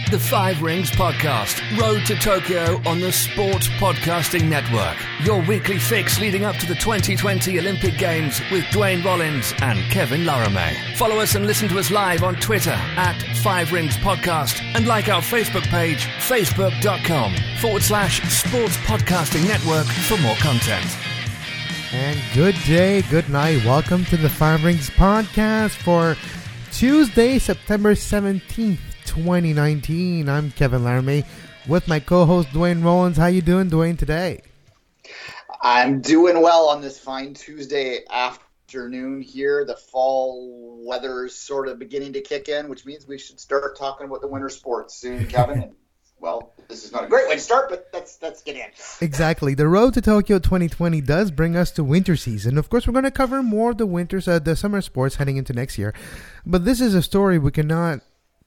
The Five Rings Podcast, Road to Tokyo on the Sports Podcasting Network. Your weekly fix leading up to the 2020 Olympic Games with Dwayne Rollins and Kevin Laramie. Follow us and listen to us live on Twitter at Five Rings Podcast and like our Facebook page, facebook.com/Sports Podcasting Network for more content. And good day, good night. Welcome to the Five Rings Podcast for Tuesday, September 17th. 2019. I'm Kevin Laramie with my co-host Dwayne Rollins. How you doing, Dwayne, today? I'm doing well on this fine Tuesday afternoon here. The fall weather is sort of beginning to kick in, which means we should start talking about the winter sports soon, Kevin. And, well, this is not a great way to start, but let's get in. Exactly. The road to Tokyo 2020 does bring us to winter season. Of course, we're going to cover more of the summer sports heading into next year. But this is a story we cannot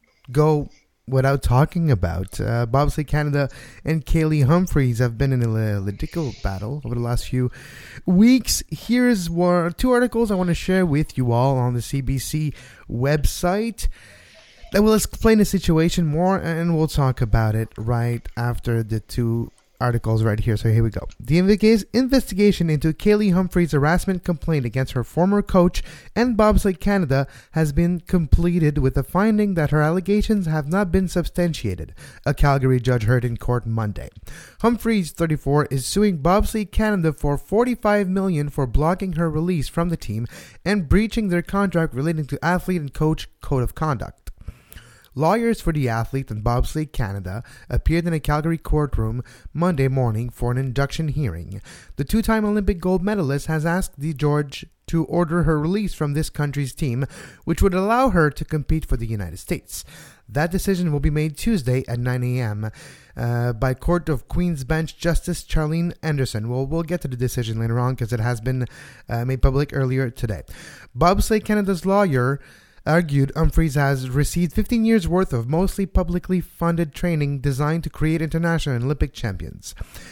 go without talking about. Bobsleigh Canada and Kaillie Humphries have been in a political battle over the last few weeks. Here's two articles I want to share with you all on the CBC website that will explain the situation more, and we'll talk about it right after the two articles right here. So here we go. The investigation into Kaillie Humphries' harassment complaint against her former coach and Bobsleigh Canada has been completed with the finding that her allegations have not been substantiated, a Calgary judge heard in court Monday. Humphries, 34, is suing Bobsleigh Canada for $45 million for blocking her release from the team and breaching their contract relating to athlete and coach code of conduct. Lawyers for the athlete and Bobsleigh Canada appeared in a Calgary courtroom Monday morning for an induction hearing. The two-time Olympic gold medalist has asked the judge to order her release from this country's team, which would allow her to compete for the United States. That decision will be made Tuesday at 9 a.m. By Court of Queen's Bench Justice Charlene Anderson. We'll get to the decision later on because it has been made public earlier today. Bobsleigh Canada's lawyer argued Humphries has received 15 years' worth of mostly publicly funded training designed to create international and Olympic champions.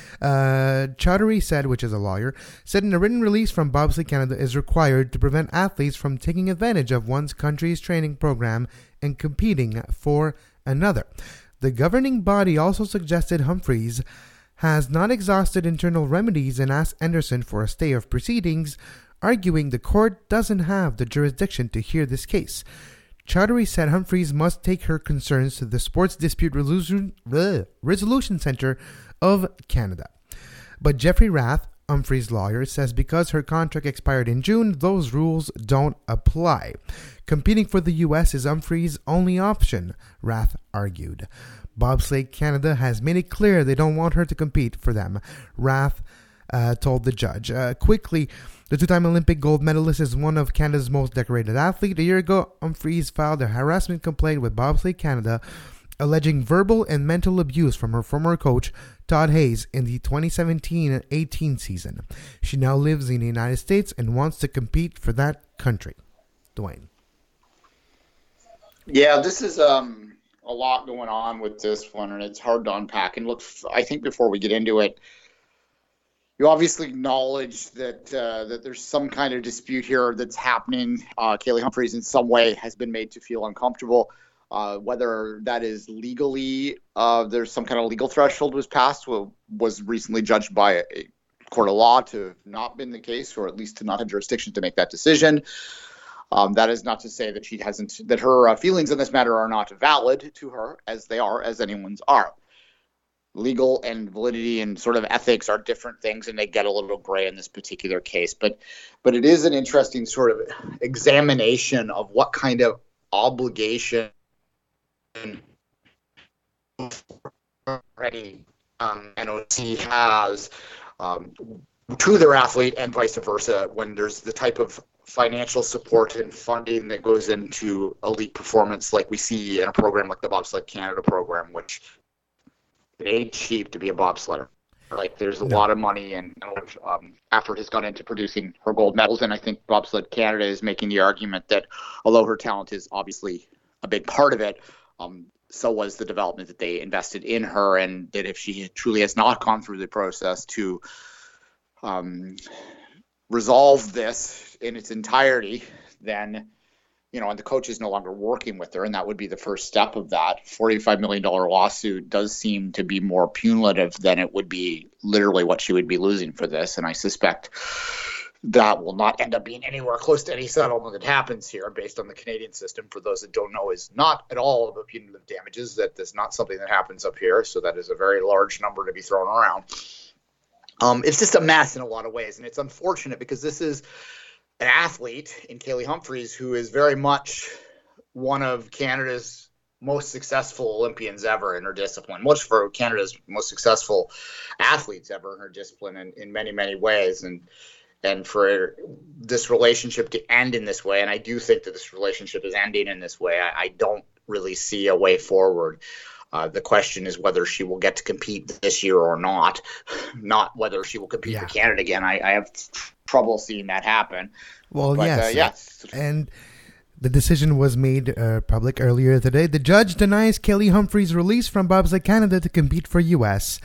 Chaudhary said, which is a lawyer, said in a written release from Bobsleigh Canada is required to prevent athletes from taking advantage of one's country's training program and competing for another. The governing body also suggested Humphries has not exhausted internal remedies and asked Anderson for a stay of proceedings, arguing the court doesn't have the jurisdiction to hear this case. Chaudhary said Humphries must take her concerns to the Sports Dispute Resolution Center of Canada. But Jeffrey Rath, Humphries' lawyer, says because her contract expired in June, those rules don't apply. Competing for the U.S. is Humphries' only option, Rath argued. Bobsleigh Canada has made it clear they don't want her to compete for them, Rath told the judge. Quickly, the two-time Olympic gold medalist is one of Canada's most decorated athletes. A year ago, Humphries filed a harassment complaint with Bobsleigh Canada, alleging verbal and mental abuse from her former coach, Todd Hayes, in the 2017-18 season. She now lives in the United States and wants to compete for that country. Dwayne. Yeah, this is a lot going on with this one, and it's hard to unpack. And look, I think before we get into it, you obviously acknowledge that there's some kind of dispute here that's happening. Kaillie Humphries in some way has been made to feel uncomfortable. Whether that is legally, there's some kind of legal threshold was passed, was recently judged by a court of law to have not been the case, or at least to not have jurisdiction to make that decision. That is not to say that that her feelings in this matter are not valid to her, as they are, as anyone's are. Legal and validity and sort of ethics are different things, and they get a little gray in this particular case. But it is an interesting sort of examination of what kind of obligation already NOC has to their athlete and vice versa when there's the type of financial support and funding that goes into elite performance like we see in a program like the Bobsleigh Canada program, which it ain't cheap to be a bobsledder. Like, there's a lot of money and a lot of effort has gone into producing her gold medals, and I think Bobsled Canada is making the argument that although her talent is obviously a big part of it, so was the development that they invested in her, and that if she truly has not gone through the process to resolve this in its entirety, then and the coach is no longer working with her, and that would be the first step of that. $45 million lawsuit does seem to be more punitive than it would be literally what she would be losing for this. And I suspect that will not end up being anywhere close to any settlement that happens here based on the Canadian system. For those that don't know, is not at all about punitive damages. That is not something that happens up here. So that is a very large number to be thrown around. It's just a mess in a lot of ways. And it's unfortunate because this is an athlete in Kaylee Humphries who is very much one of Canada's most successful Olympians ever in her discipline, much for Canada's most successful athletes ever in her discipline in many, many ways. And for this relationship to end in this way, and I do think that this relationship is ending in this way, I don't really see a way forward. The question is whether she will get to compete this year or not whether she will compete for Canada again. I have trouble seeing that happen. Well, yes. And the decision was made public earlier today. The judge denies Kaylee Humphries' release from Bobsleigh Canada to compete for U.S.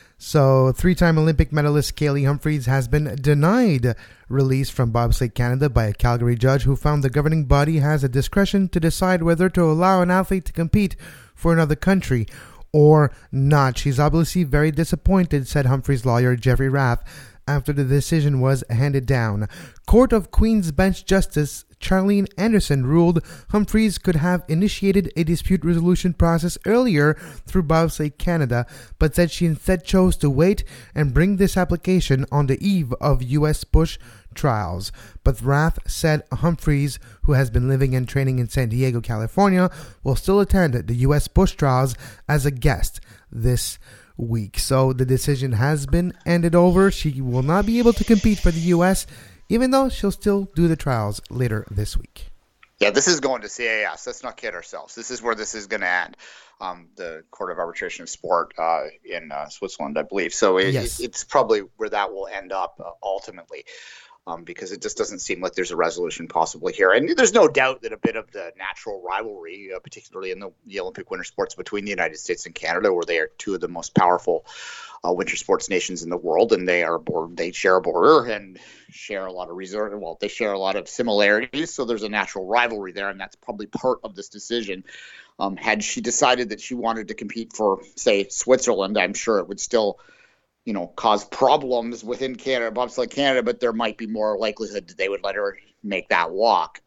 So, 3-time Olympic medalist Kaylee Humphries has been denied release from Bobsleigh Canada by a Calgary judge who found the governing body has a discretion to decide whether to allow an athlete to compete for another country or not. She's obviously very disappointed, said Humphries' lawyer Jeffrey Rath after the decision was handed down. Court of Queen's Bench Justice Charlene Anderson ruled Humphries could have initiated a dispute resolution process earlier through Bobsleigh Canada, but said she instead chose to wait and bring this application on the eve of U.S. push trials. But Rath said Humphries, who has been living and training in San Diego, California, will still attend the U.S. push trials as a guest this week. So the decision has been handed over. She will not be able to compete for the U.S., even though she'll still do the trials later this week. Yeah, this is going to CAS. Let's not kid ourselves. This is where this is going to end. The Court of Arbitration of Sport in Switzerland, I believe. So it's probably where that will end up ultimately. Because it just doesn't seem like there's a resolution possible here. And there's no doubt that a bit of the natural rivalry, particularly in the Olympic winter sports between the United States and Canada, where they are two of the most powerful winter sports nations in the world, and they share a border and share a lot of they share a lot of similarities. So there's a natural rivalry there, and that's probably part of this decision. Had she decided that she wanted to compete for, say, Switzerland, I'm sure it would still cause problems within Canada, Bobsleigh Canada, but there might be more likelihood that they would let her make that walk.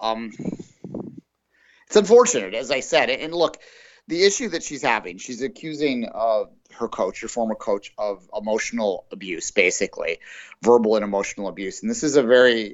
It's unfortunate, as I said. And look, the issue that she's having, she's accusing her former coach, of emotional abuse, basically, verbal and emotional abuse. And this is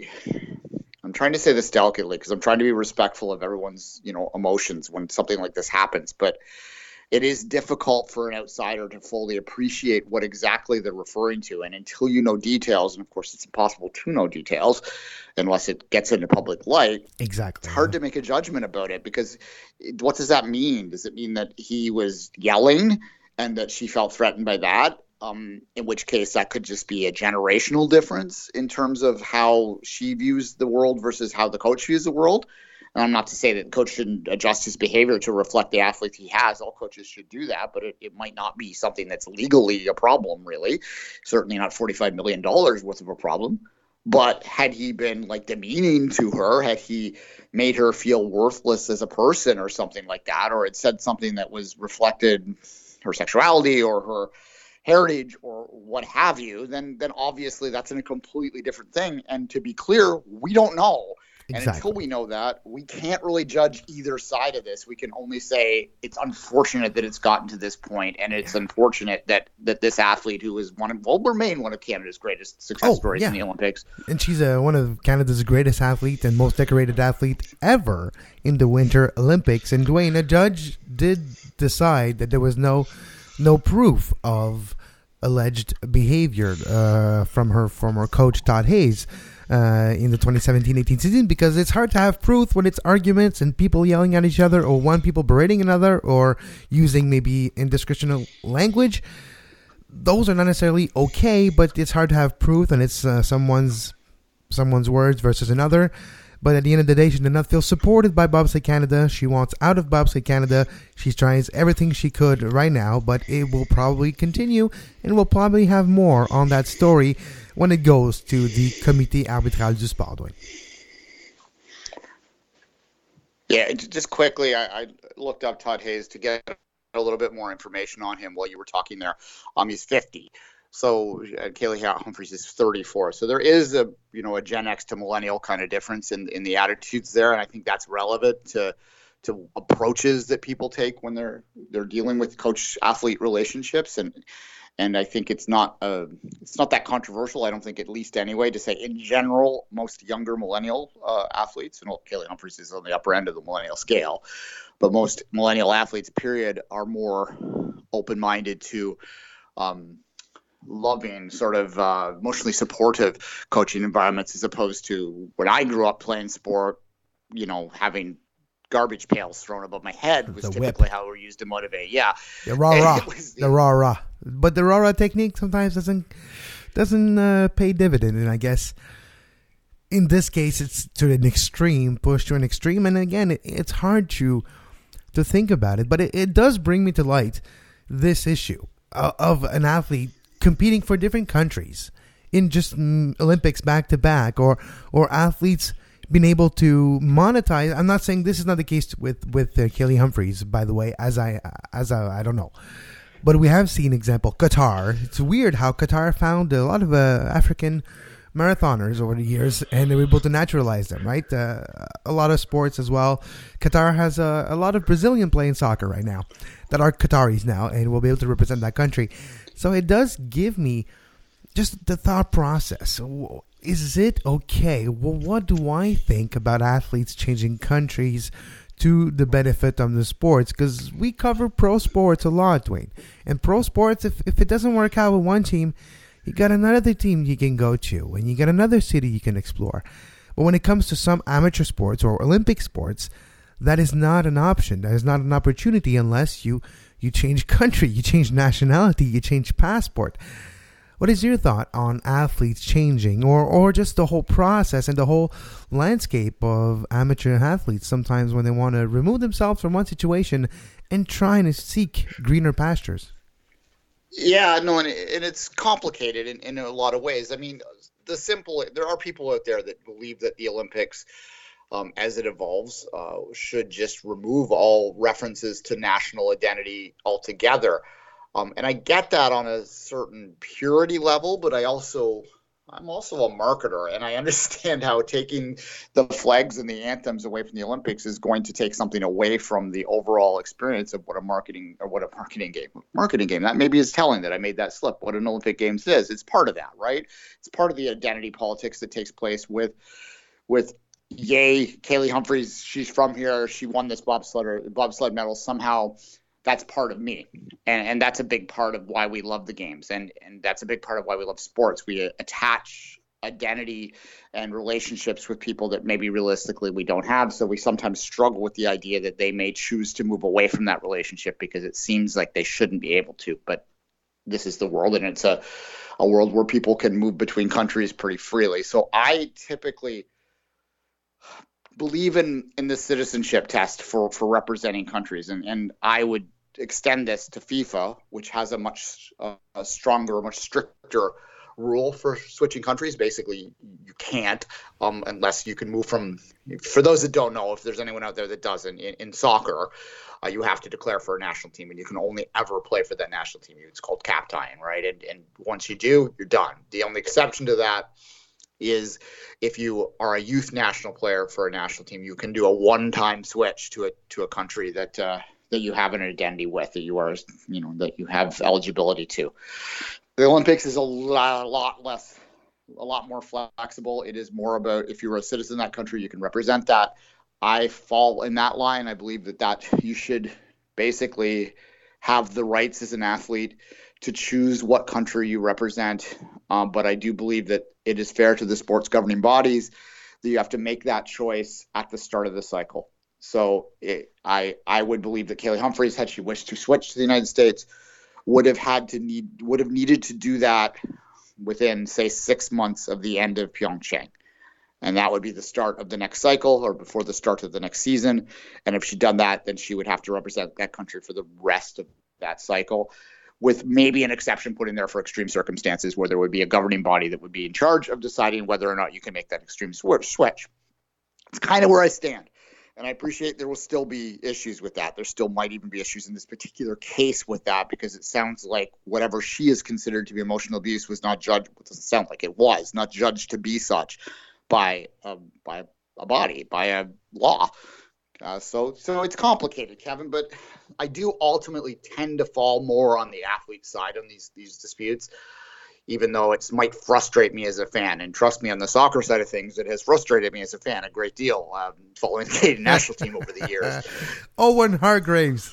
I'm trying to say this delicately because I'm trying to be respectful of everyone's, emotions when something like this happens. But it is difficult for an outsider to fully appreciate what exactly they're referring to. And until you know details, and of course it's impossible to know details unless it gets into public light. Exactly. It's hard to make a judgment about it because what does that mean? Does it mean that he was yelling and that she felt threatened by that? In which case that could just be a generational difference in terms of how she views the world versus how the coach views the world. And I'm not to say that the coach shouldn't adjust his behavior to reflect the athlete he has. All coaches should do that, but it might not be something that's legally a problem, really. Certainly not $45 million worth of a problem. But had he been demeaning to her, had he made her feel worthless as a person or something like that, or had said something that was reflected her sexuality or her heritage or what have you, then obviously that's a completely different thing. And to be clear, we don't know. And until we know that, we can't really judge either side of this. We can only say it's unfortunate that it's gotten to this point, and it's unfortunate that this athlete, who is will remain one of Canada's greatest success stories in the Olympics. And she's one of Canada's greatest athletes and most decorated athlete ever in the Winter Olympics. And Dwayne, a judge did decide that there was no proof of alleged behavior from her former coach, Todd Hayes, in the 2017-18 season, because it's hard to have proof when it's arguments and people yelling at each other, or one people berating another, or using maybe indiscretional language. Those are not necessarily okay, but it's hard to have proof, and it's someone's words versus another. But at the end of the day, she did not feel supported by Bobsleigh Canada. She wants out of Bobsleigh Canada. She tries everything she could right now, but it will probably continue, and we'll probably have more on that story when it goes to the Comité Arbitral du Sport. Yeah, just quickly, I looked up Todd Hayes to get a little bit more information on him while you were talking there. He's 50. So Kelly Humphreys is 34. So there is a Gen X to millennial kind of difference in the attitudes there, and I think that's relevant to approaches that people take when they're dealing with coach athlete relationships, and I think it's not that controversial. I don't think, at least anyway, to say in general most younger millennial athletes, and Kelly Humphreys is on the upper end of the millennial scale, but most millennial athletes, period, are more open-minded to loving, sort of emotionally supportive coaching environments, as opposed to when I grew up playing sport, having garbage pails thrown above my head was typically how we're used to motivate. Yeah. The rah-rah. The rah-rah. But the rah-rah technique sometimes doesn't pay dividend. And I guess in this case, it's to an extreme, pushed to an extreme. And again, it's hard to think about it. But it does bring me to light this issue of an athlete competing for different countries in just Olympics back-to-back, or athletes been able to monetize. I'm not saying this is not the case with Kelly Humphreys, by the way, as I don't know, but we have seen example Qatar. It's weird how Qatar found a lot of African marathoners over the years, and they were able to naturalize them, right? A lot of sports as well. Qatar has a lot of Brazilian playing soccer right now that are Qataris now, and will be able to represent that country. So it does give me just the thought process. Is it okay? Well, what do I think about athletes changing countries to the benefit of the sports? Because we cover pro sports a lot, Dwayne. And pro sports, if it doesn't work out with one team, you got another team you can go to, and you got another city you can explore. But when it comes to some amateur sports or Olympic sports, that is not an option. That is not an opportunity unless you change country, you change nationality, you change passport. What is your thought on athletes changing, or just the whole process and the whole landscape of amateur athletes sometimes when they want to remove themselves from one situation and trying to seek greener pastures? Yeah, no, and it's complicated in a lot of ways. I mean, there are people out there that believe that the Olympics, as it evolves, should just remove all references to national identity altogether. And I get that on a certain purity level, but I'm also a marketer, and I understand how taking the flags and the anthems away from the Olympics is going to take something away from the overall experience of what a marketing game. That maybe is telling that I made that slip. What an Olympic Games is, it's part of that, right? It's part of the identity politics that takes place with Kelly Humphreys. She's from here. She won this bobsled medal somehow. That's part of me, and that's a big part of why we love the games, and that's a big part of why we love sports. We attach identity and relationships with people that maybe realistically we don't have, so we sometimes struggle with the idea that they may choose to move away from that relationship because it seems like they shouldn't be able to. But this is the world, and it's a world where people can move between countries pretty freely. So I typically believe in the citizenship test for representing countries, and I would extend this to FIFA, which has a much stronger, much stricter rule for switching countries. Basically, you can't unless you can move from. For those that don't know, if there's anyone out there that doesn't, in soccer, you have to declare for a national team, and you can only ever play for that national team. It's called cap tying, right? And once you do, you're done. The only exception to that is if you are a youth national player for a national team, you can do a one-time switch to a country that you have an identity with, that you have eligibility to. The Olympics is a lot more flexible. It is more about, if you're a citizen of that country, you can represent that. I fall in that line. I believe that you should basically have the rights as an athlete to choose what country you represent. But I do believe that it is fair to the sports governing bodies that you have to make that choice at the start of the cycle. So I would believe that Kelly Humphreys, had she wished to switch to the United States, would have needed to do that within, say, 6 months of the end of Pyeongchang. And that would be the start of the next cycle, or before the start of the next season. And if she'd done that, then she would have to represent that country for the rest of that cycle, with maybe an exception put in there for extreme circumstances where there would be a governing body that would be in charge of deciding whether or not you can make that extreme switch. It's kind of where I stand. And I appreciate there will still be issues with that. There still might even be issues in this particular case with that, because it sounds like whatever she is considered to be emotional abuse was not judged. It doesn't sound like it was not judged to be such by a body, by a law. So it's complicated, Kevin. But I do ultimately tend to fall more on the athlete side on these disputes, even though it might frustrate me as a fan. And trust me, on the soccer side of things, it has frustrated me as a fan a great deal, following the Canadian national team over the years. Owen Hargreaves.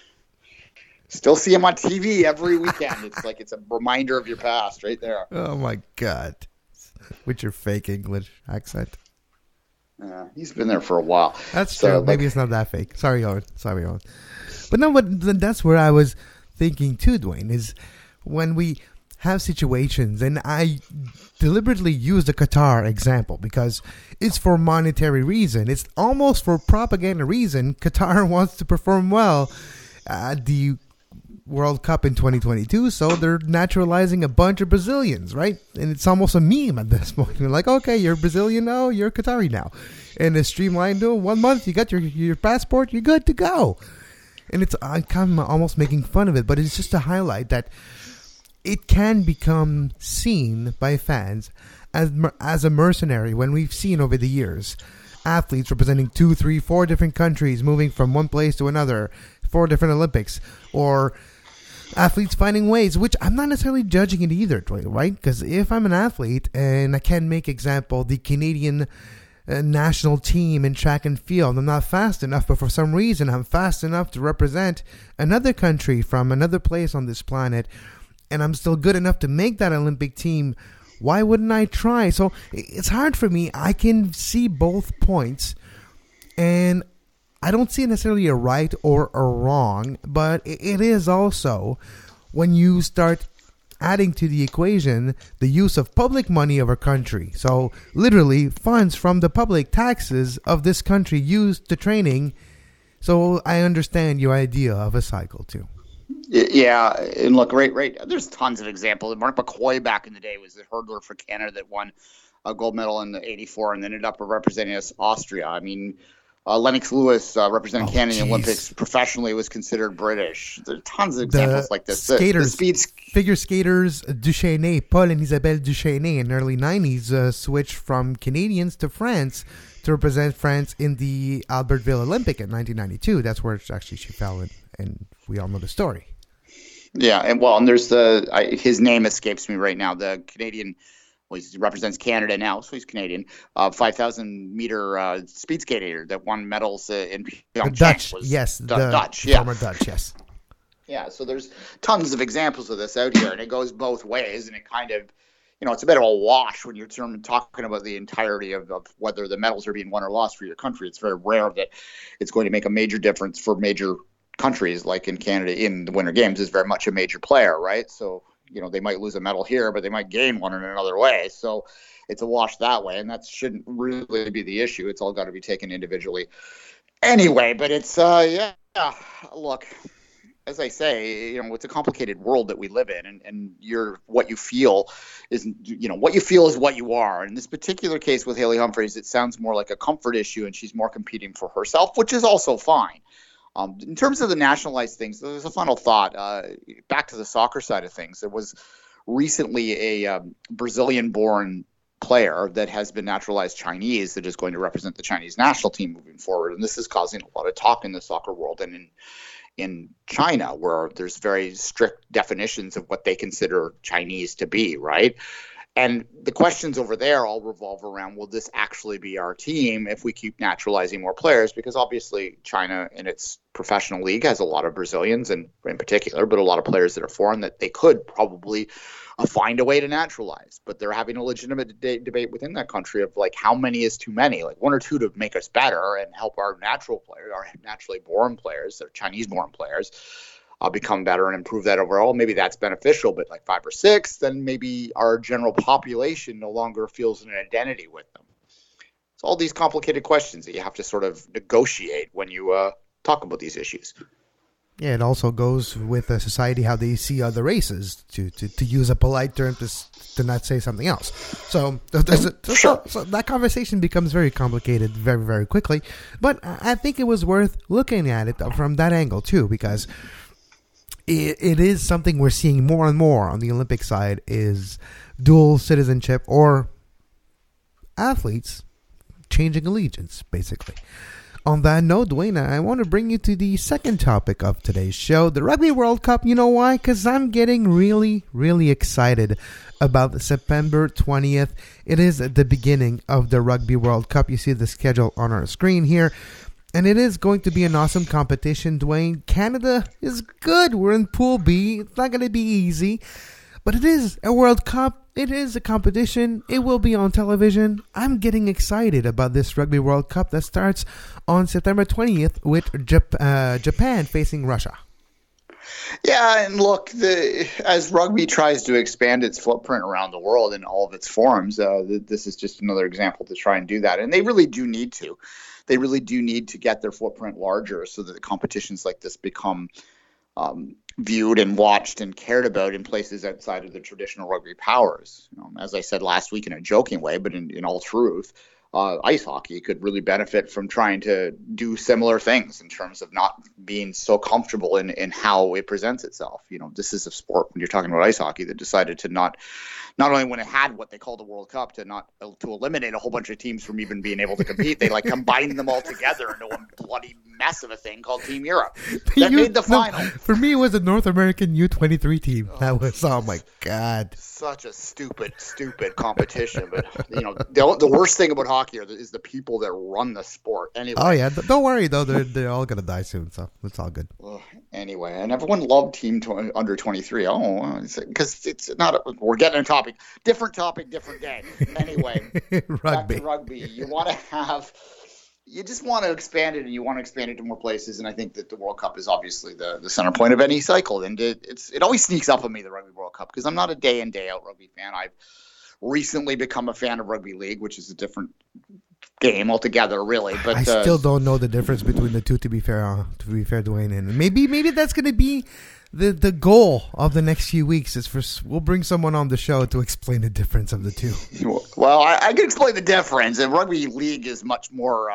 Still see him on TV every weekend. It's like it's a reminder of your past right there. Oh, my God. With your fake English accent. He's been there for a while. That's true. Maybe it's not that fake. Sorry, Owen. But no, that's where I was thinking too, Dwayne, is when we have situations, and I deliberately use the Qatar example because it's for monetary reason. It's almost for propaganda reason. Qatar wants to perform well at the World Cup in 2022, so they're naturalizing a bunch of Brazilians, right? And it's almost a meme at this point. You're like, okay, you're Brazilian now, you're Qatari now. And it's streamlined to 1 month, you got your passport, you're good to go. And I'm kind of almost making fun of it, but it's just to highlight that it can become seen by fans as a mercenary when we've seen over the years athletes representing 2, 3, 4 different countries moving from one place to another, 4 different Olympics, or athletes finding ways, which I'm not necessarily judging it either, right? Because if I'm an athlete and I can make example, the Canadian national team in track and field, I'm not fast enough, but for some reason I'm fast enough to represent another country from another place on this planet, and I'm still good enough to make that Olympic team, why wouldn't I try? So it's hard for me. I can see both points, and I don't see necessarily a right or a wrong, but it is also when you start adding to the equation the use of public money of our country. So literally funds from the public taxes of this country used to training. So I understand your idea of a cycle too. Yeah, and look, right. There's tons of examples. Mark McCoy back in the day was the hurdler for Canada that won a gold medal in the '84 and ended up representing us, Austria. I mean, Lennox Lewis representing Canada in the Olympics professionally was considered British. There are tons of examples like this. Skaters, figure skaters, Duchesne, Paul and Isabelle Duchesne in the early 90s switched from Canadians to France to represent France in the Albertville Olympic in 1992. That's where actually she fell in, and we all know the story. Yeah, and there's his name escapes me right now. The Canadian, well, he represents Canada now, so he's Canadian. 5,000 meter speed skater that won medals in Pyeongchang. Dutch, former Dutch, yes. Yeah, so there's tons of examples of this out here, and it goes both ways, and it kind of, it's a bit of a wash when you're talking about the entirety of whether the medals are being won or lost for your country. It's very rare that it's going to make a major difference for major countries, like in Canada in the Winter Games is very much a major player, right? So, they might lose a medal here, but they might gain one in another way. So it's a wash that way, and that shouldn't really be the issue. It's all got to be taken individually anyway. But it's, look, as I say, it's a complicated world that we live in, and what you feel is, what you feel is what you are. In this particular case with Haley Humphreys, it sounds more like a comfort issue, and she's more competing for herself, which is also fine. In terms of the nationalized things, there's a final thought. Back to the soccer side of things, there was recently a Brazilian-born player that has been naturalized Chinese that is going to represent the Chinese national team moving forward, and this is causing a lot of talk in the soccer world and in China, where there's very strict definitions of what they consider Chinese to be, right? And the questions over there all revolve around, will this actually be our team if we keep naturalizing more players? Because obviously China in its professional league has a lot of Brazilians in particular, but a lot of players that are foreign that they could probably find a way to naturalize. But they're having a legitimate debate within that country of like how many is too many, like 1 or 2 to make us better and help our natural players, our naturally born players, our Chinese born players, become better and improve that overall. Maybe that's beneficial, but like 5 or 6, then maybe our general population no longer feels an identity with them. It's all these complicated questions that you have to sort of negotiate when you talk about these issues. Yeah, it also goes with the society how they see other races, to use a polite term to not say something else. So so that conversation becomes very complicated very, very quickly. But I think it was worth looking at it from that angle too, because it is something we're seeing more and more on the Olympic side, is dual citizenship or athletes changing allegiance, basically. On that note, Dwayne, I want to bring you to the second topic of today's show, the Rugby World Cup. You know why? Because I'm getting really, really excited about September 20th. It is the beginning of the Rugby World Cup. You see the schedule on our screen here. And it is going to be an awesome competition, Dwayne. Canada is good. We're in Pool B. It's not going to be easy. But it is a World Cup. It is a competition. It will be on television. I'm getting excited about this Rugby World Cup that starts on September 20th with Japan facing Russia. Yeah, and look, as rugby tries to expand its footprint around the world in all of its forms, this is just another example to try and do that. And they really do need to. They really do need to get their footprint larger so that the competitions like this become viewed and watched and cared about in places outside of the traditional rugby powers. As I said last week in a joking way, but in all truth, ice hockey could really benefit from trying to do similar things in terms of not being so comfortable in how it presents itself. This is a sport, when you're talking about ice hockey, that decided to not only when it had what they called the World Cup to eliminate a whole bunch of teams from even being able to compete, they combined them all together into one bloody mess of a thing called Team Europe. That made the final. For me, it was the North American U23 team. That was, oh my God. Such a stupid competition. But, the worst thing about hockey is the people that run the sport. Anyway. Oh, yeah. Don't worry, though. They're all going to die soon, so it's all good. Anyway, and everyone loved Team under 23. Oh, because it's not we're getting a topic. Different topic, different day. Anyway, rugby. Back to rugby. You just want to expand it, and you want to expand it to more places. And I think that the World Cup is obviously the center point of any cycle. And it always sneaks up on me, the Rugby World Cup, because I'm not a day in, day out rugby fan. I've recently become a fan of rugby league, which is a different game altogether, really. But I still don't know the difference between the two, to be fair, Dwayne. And maybe that's going to be the goal of the next few weeks. We'll bring someone on the show to explain the difference of the two. Well, I can explain the difference. And rugby league is much more.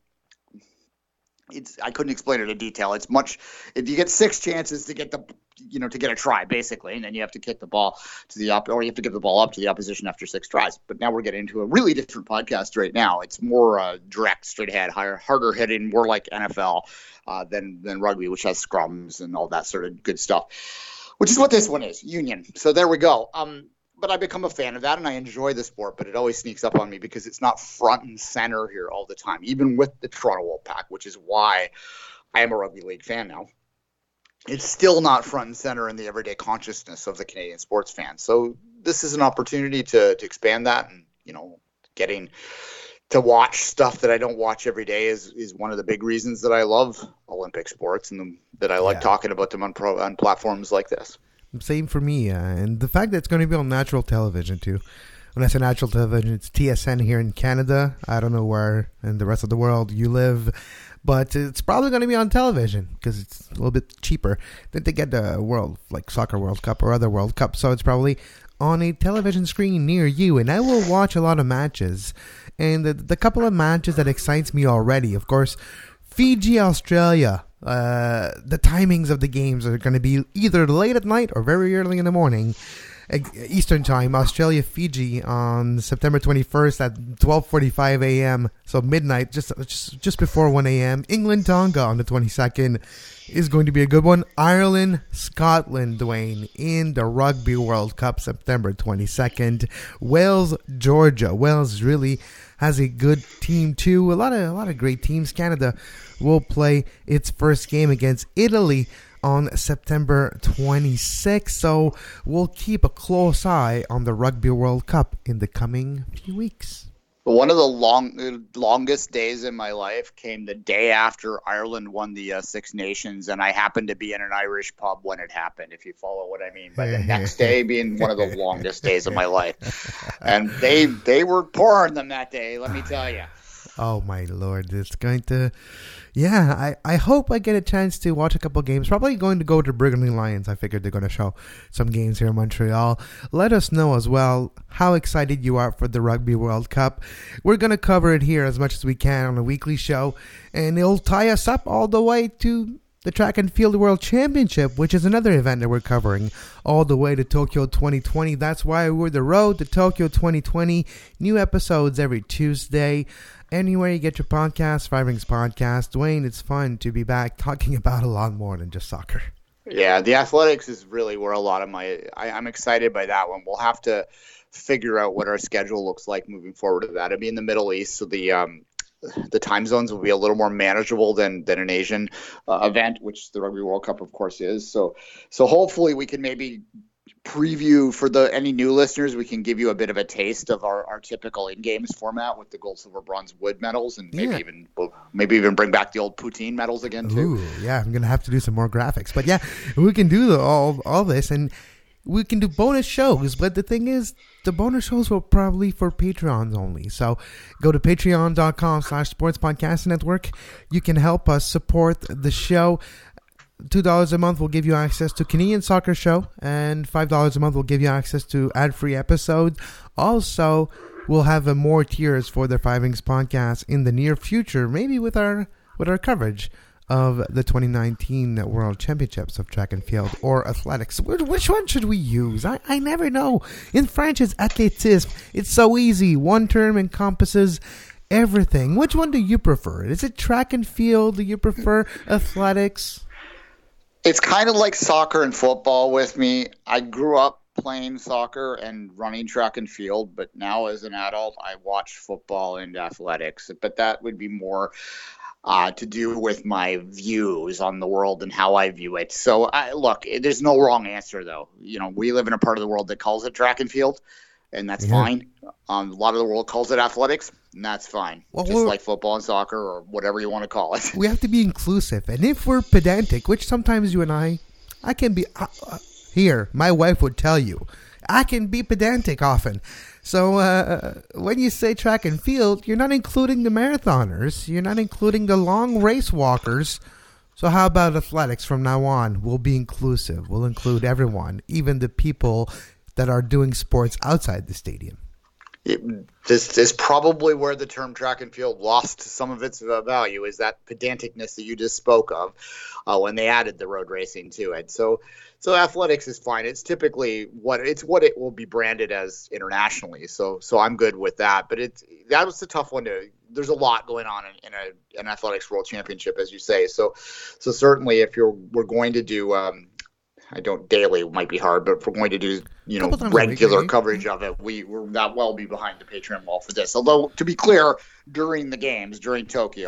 I couldn't explain it in detail. It's much. If you get 6 chances to get to get a try, basically, and then you have to kick the ball to or you have to give the ball up to the opposition after 6 tries. But now we're getting into a really different podcast right now. It's more direct, straight ahead, harder hitting, more like NFL than rugby, which has scrums and all that sort of good stuff, which is what this one is, union. So there we go. But I become a fan of that, and I enjoy the sport, but it always sneaks up on me because it's not front and center here all the time, even with the Toronto Wolfpack, which is why I am a rugby league fan now. It's still not front and center in the everyday consciousness of the Canadian sports fan. So this is an opportunity to expand that, and getting to watch stuff that I don't watch every day is one of the big reasons that I love Olympic sports and that I like talking about them on platforms like this. Same for me, and the fact that it's going to be on natural television too. When I say natural television, it's TSN here in Canada. I don't know where in the rest of the world you live, but it's probably going to be on television because it's a little bit cheaper than to get the Soccer World Cup or other World Cup. So it's probably on a television screen near you, and I will watch a lot of matches. And the couple of matches that excites me already, of course, Fiji, Australia. The timings of the games are going to be either late at night or very early in the morning, Eastern time. Australia, Fiji on September 21st at 12:45 a.m. So midnight, just before 1 a.m. England, Tonga on the 22nd is going to be a good one. Ireland, Scotland, Dwayne, in the Rugby World Cup, September 22nd. Wales, Georgia. Wales really has a good team too. A lot of great teams. Canada will play its first game against Italy on September 26th. So we'll keep a close eye on the Rugby World Cup in the coming few weeks. One of the longest days in my life came the day after Ireland won the Six Nations, and I happened to be in an Irish pub when it happened, if you follow what I mean. By the next day being one of the longest days of my life. And they were pouring them that day, let me tell you. Oh my Lord, it's going to. Yeah, I hope I get a chance to watch a couple games. Probably going to go to Burgundy Lions. I figured they're going to show some games here in Montreal. Let us know as well how excited you are for the Rugby World Cup. We're going to cover it here as much as we can on a weekly show, and it'll tie us up all the way to the Track and Field World Championship, which is another event that we're covering all the way to Tokyo 2020. That's why we're the road to Tokyo 2020. New episodes every Tuesday. Anywhere you get your podcast, Five Rings Podcast. Dwayne, it's fun to be back talking about a lot more than just soccer. Yeah, the athletics is really where a lot of I'm excited by that one. We'll have to figure out what our schedule looks like moving forward to that. It'll be in the Middle East, so the time zones will be a little more manageable than an Asian event, which the Rugby World Cup, of course, is. So hopefully we can maybe preview for any new listeners. We can give you a bit of a taste of our typical in-games format with the gold, silver, bronze, wood medals, and maybe even bring back the old poutine medals again too. Ooh, yeah, I'm gonna have to do some more graphics, but yeah, we can do all this, and we can do bonus shows. But the thing is, the bonus shows will probably for Patreons only. So go to patreon.com/sportspodcasting network. You can help us support the show. $2 a month will give you access to Canadian Soccer Show, and $5 a month will give you access to ad-free episodes. Also, we'll have more tiers for the Five Rings podcast in the near future, maybe with our coverage of the 2019 World Championships of Track and Field or Athletics. Which one should we use? I never know. In French, it's athlétisme. It's so easy. One term encompasses everything. Which one do you prefer? Is it track and field? Do you prefer athletics? It's kind of like soccer and football with me. I grew up playing soccer and running track and field, but now as an adult, I watch football and athletics. But that would be more to do with my views on the world and how I view it. So, look, there's no wrong answer, though. You know, we live in a part of the world that calls it track and field, and that's fine. A lot of the world calls it athletics, and that's fine. Well, just like football and soccer or whatever you want to call it. We have to be inclusive. And if we're pedantic, which sometimes you and I can be, here, my wife would tell you, I can be pedantic often. So when you say track and field, you're not including the marathoners. You're not including the long race walkers. So how about athletics from now on? We'll be inclusive. We'll include everyone, even the people that are doing sports outside the stadium. This is probably where the term track and field lost some of its value, is that pedanticness that you just spoke of when they added the road racing to it. So athletics is fine. It's typically what it will be branded as internationally. So I'm good with that. But that was a tough one there's a lot going on in an athletics world championship, as you say. So certainly if we're going to do daily might be hard, but if we're going to do regular coverage of it, we're not well be behind the Patreon wall for this. Although, to be clear, during the games, during Tokyo,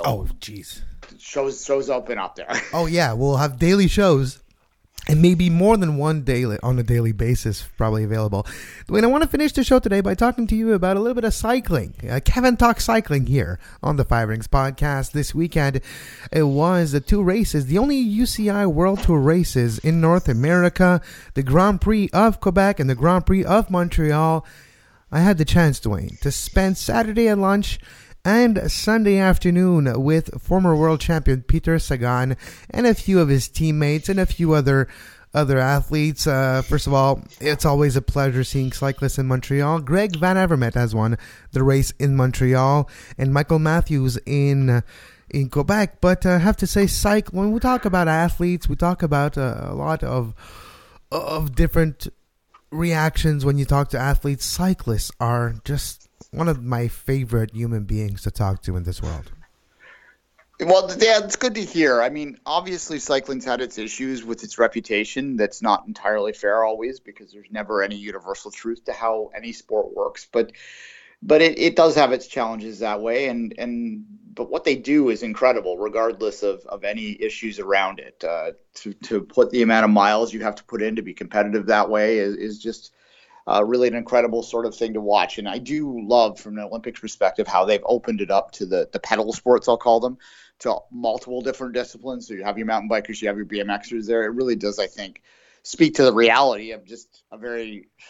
shows open up there. Oh yeah, we'll have daily shows. And maybe more than one daily on a daily basis probably available. Dwayne, I want to finish the show today by talking to you about a little bit of cycling. Kevin talks cycling here on the Five Rings podcast. This weekend, it was the two races, the only UCI World Tour races in North America, the Grand Prix of Quebec and the Grand Prix of Montreal. I had the chance, Dwayne, to spend Saturday at lunch and Sunday afternoon with former world champion Peter Sagan and a few of his teammates and a few other athletes. First of all, it's always a pleasure seeing cyclists in Montreal. Greg Van Avermaet has won the race in Montreal, and Michael Matthews in Quebec. But I have to say, when we talk about athletes, we talk about a lot of different reactions when you talk to athletes. Cyclists are just one of my favorite human beings to talk to in this world. Well, yeah, it's good to hear. I mean, obviously cycling's had its issues with its reputation. That's not entirely fair always, because there's never any universal truth to how any sport works. But it does have its challenges that way. But what they do is incredible, regardless of any issues around it. To put the amount of miles you have to put in to be competitive that way is just really an incredible sort of thing to watch. And I do love, from an Olympics perspective, how they've opened it up to the pedal sports, I'll call them, to multiple different disciplines. So you have your mountain bikers, you have your BMXers there. It really does, I think, speak to the reality of just a very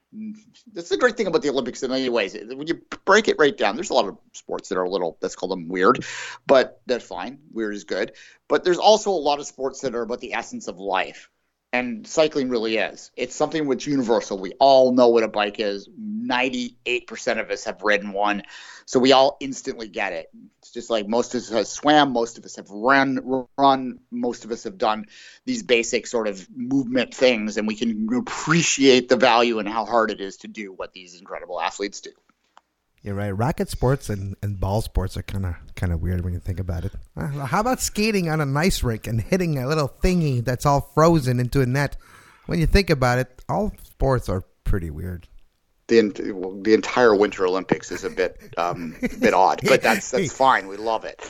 That's the great thing about the Olympics in many ways. When you break it right down, there's a lot of sports that are a little, let's call them weird, but that's fine. Weird is good. But there's also a lot of sports that are about the essence of life. And cycling really is. It's something which universal. We all know what a bike is. 98% of us have ridden one. So we all instantly get it. It's just like most of us have swam, most of us have run, most of us have done these basic sort of movement things, and we can appreciate the value and how hard it is to do what these incredible athletes do. You're right. Racket sports and ball sports are kind of weird when you think about it. How about skating on an ice rink and hitting a little thingy that's all frozen into a net? When you think about it, all sports are pretty weird. The entire Winter Olympics is a bit odd, but that's fine. We love it.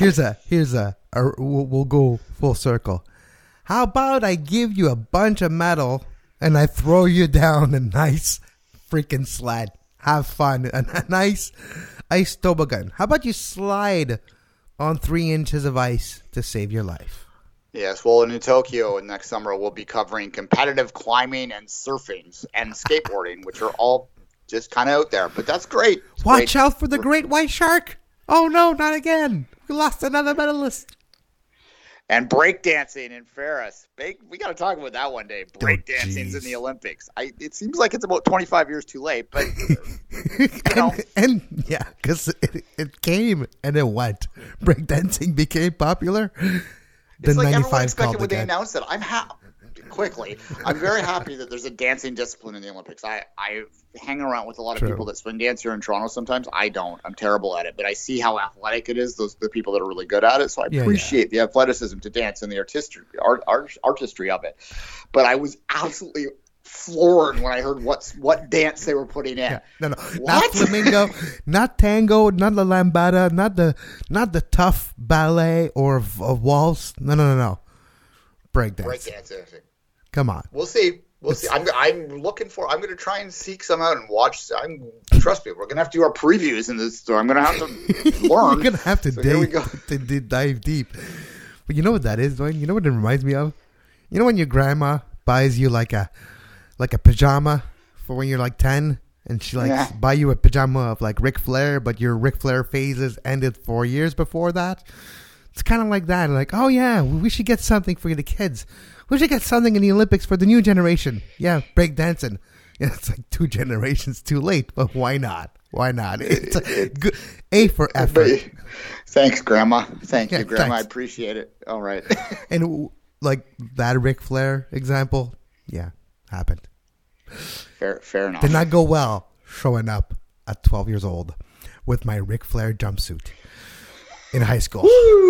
We'll go full circle. How about I give you a bunch of metal and I throw you down a nice freaking sled? Have fun. A nice ice toboggan. How about you slide on 3 inches of ice to save your life? Yes, well, in Tokyo next summer, we'll be covering competitive climbing and surfing and skateboarding, which are all just kind of out there. But that's great. Watch out for the great white shark. Oh, no, not again. We lost another medalist. And breakdancing in Paris. We got to talk about that one day. Breakdancing's in the Olympics. It seems like it's about 25 years too late, but and yeah, because it came and it went. Breakdancing became popular. It's like everyone expected when they announced it. I'm very happy that there's a dancing discipline in the Olympics. I hang around with a lot of people that swing dance here in Toronto sometimes. I don't. I'm terrible at it, but I see how athletic it is, the people that are really good at it. So I appreciate the athleticism to dance and the artistry of it. But I was absolutely floored when I heard what dance they were putting in. Yeah. No, not flamingo, not tango, not la lambada, not the tough ballet or waltz. No. Breakdancing. Come on. We'll see. I'm looking for. I'm going to try and seek some out and watch. Trust me, we're going to have to do our previews in this. So I'm going to have to learn. You're going to have to dive deep. But you know what that is, Dwayne? You know what it reminds me of? You know when your grandma buys you like a pajama for when you're like 10, and she buy you a pajama of like Ric Flair, but your Ric Flair phases ended 4 years before that. It's kind of like that. Like, oh yeah, we should get something for the kids. We should get something in the Olympics for the new generation. Yeah, breakdancing. Yeah, it's like 2 generations too late, but why not? Why not? It's a good A for effort. Thanks, Grandma. Thank you, Grandma. Thanks. I appreciate it. All right. And like that Ric Flair example, yeah, happened. Fair enough. Did not go well showing up at 12 years old with my Ric Flair jumpsuit in high school.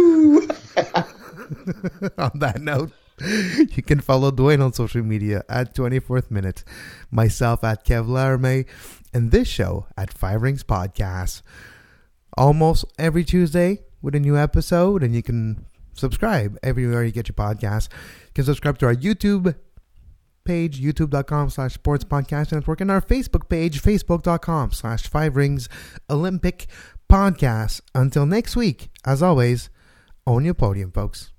On that note, you can follow Dwayne on social media at 24th Minute, myself at Kev Laramie, and this show at 5 Rings Podcast. Almost every Tuesday with a new episode, and you can subscribe everywhere you get your podcasts. You can subscribe to our YouTube page, youtube.com/sports podcast network, and our Facebook page, facebook.com/5 Rings Olympic Podcast. Until next week, as always, own your podium, folks.